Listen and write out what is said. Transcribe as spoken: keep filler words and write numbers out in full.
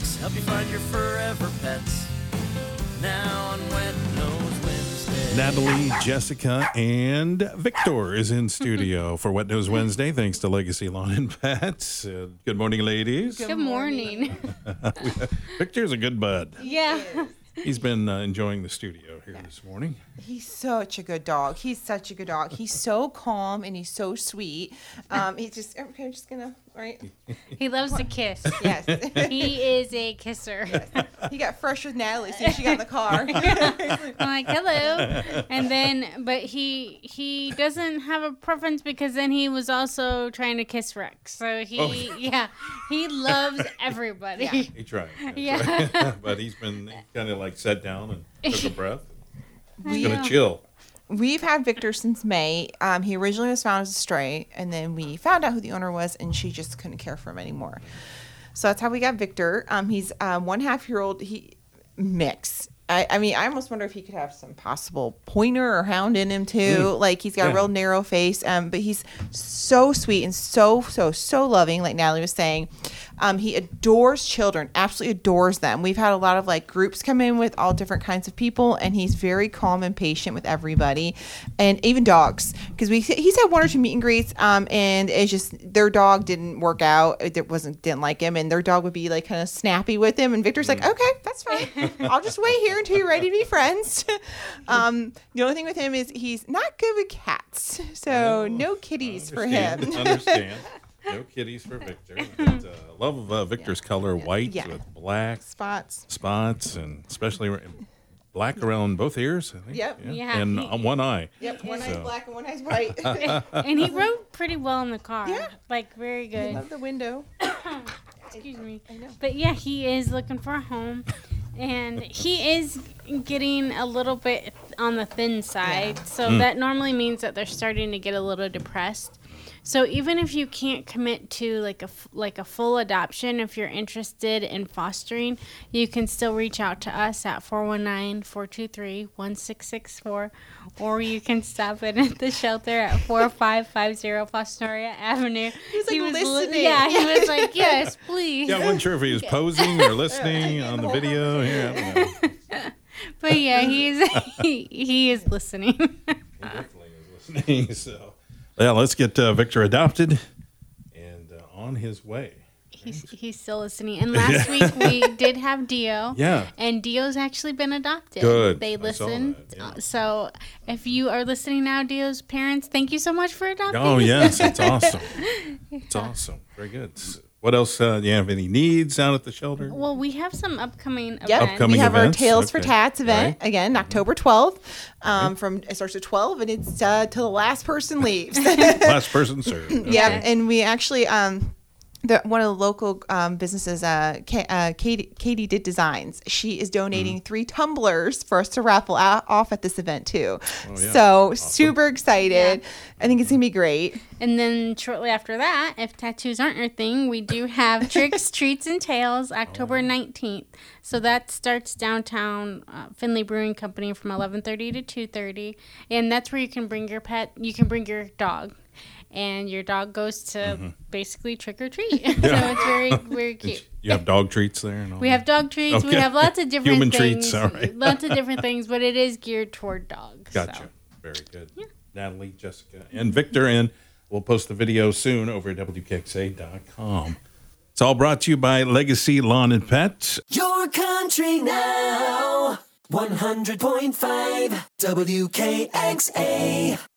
Rex, help you find your forever pets. Now on Wet Nose Wednesday. Natalie, Jessica, and Victor is in studio for Wet Nose Wednesday, thanks to Legacy Lawn and Pets. Uh, good morning, ladies. Good morning. Victor's a good bud. Yeah. He's been uh, enjoying the studio here this morning. He's such a good dog. He's such a good dog. He's so calm and he's so sweet. Um, he's just, okay, I'm just gonna, right? He loves to kiss. Yes. He is a kisser. Yes. He got fresh with Natalie as soon as she got in the car. I'm like, hello. And then, but he he doesn't have a preference because then he was also trying to kiss Rex. So he, Oh. yeah, he loves everybody. Yeah. He tried. That's Yeah. right. But he's been kind of like sat down and took a breath. He's Yeah. going to chill. We've had Victor since May. Um, he originally was found as a stray, and then we found out who the owner was, and she just couldn't care for him anymore. So that's how we got Victor. Um, he's um, one half year old. He mix. I, I mean, I almost wonder if he could have some possible pointer or hound in him too. Mm. Like he's got Yeah. a real narrow face, um, but he's so sweet and so so so loving. Like Natalie was saying, um, he adores children, absolutely adores them. We've had a lot of like groups come in with all different kinds of people, and he's very calm and patient with everybody, and even dogs. Because we he's had one or two meet and greets, um, and it's just their dog didn't work out. It wasn't didn't like him, and their dog would be like kind of snappy with him, and Victor's like, okay, that's fine. I'll just wait here until you're ready to be friends. um, the only thing with him is he's not good with cats, so Oh, no kitties for Understand, him. Understand. No kitties for Victor. But, uh, love of uh, Victor's color, white Yeah. with black Spots. spots, and especially ar- black around both ears, I think. Yep. Yeah, And he- on one eye. Yep, one eye's So- black and one eye's white. And he wrote pretty well in the car. Yeah. Like, very I good. love the window. Excuse me. I know. But yeah, he is looking for a home. And he is getting a little bit on the thin side. So Mm. that normally means that they're starting to get a little depressed. So even if you can't commit to like a f- like a full adoption, if you're interested in fostering, you can still reach out to us at four one nine, four two three, one six six four, or you can stop in at the shelter at four five five zero Fostoria Avenue. He's, like, He was li- listening. yeah, he was like, yes, please. Yeah, I wasn't sure if he was posing or listening on the video here. I don't know. But yeah, he is he, he is listening. He definitely is listening. So, yeah, let's get uh, Victor adopted and uh, on his way. He's he's still listening. And last week we did have Dio. Yeah. And Dio's actually been adopted. Good. They I saw listened. that, yeah. Uh, So if you are listening now, Dio's parents, thank you so much for adopting. Oh, yes, it's awesome. It's awesome. Very good. S- What else? Uh, do you have any needs out at the shelter? Well, we have some upcoming Yep. events. Upcoming we have events? our Tales for Okay. Tats event Right. again, October twelfth. Um, From it starts at twelve and it's uh, till the last person leaves. Last person served. Yeah, Okay. and we actually um, the one of the local um, businesses, uh, K- uh, Katie, Katie did designs. She is donating Mm-hmm. three tumblers for us to raffle out, off at this event too. Oh, yeah. So Awesome. super excited. I think it's gonna be great. And then shortly after that, if tattoos aren't your thing, we do have Tricks, Treats, and Tales October nineteenth. So that starts downtown uh, Finley Brewing Company from eleven thirty to two thirty. And that's where you can bring your pet. You can bring your dog. And your dog goes to Mm-hmm. basically trick or treat. So it's very, very cute. You have dog treats there? And all We that? have dog treats. We Okay. have lots of different Human things. treats, all right. Lots of different things, but it is geared toward dogs. Gotcha. So. Very good. Natalie, Jessica, and Victor. And we'll post the video soon over at W K X A dot com. It's all brought to you by Legacy Lawn and Pet. Your country now. one hundred point five W K X A.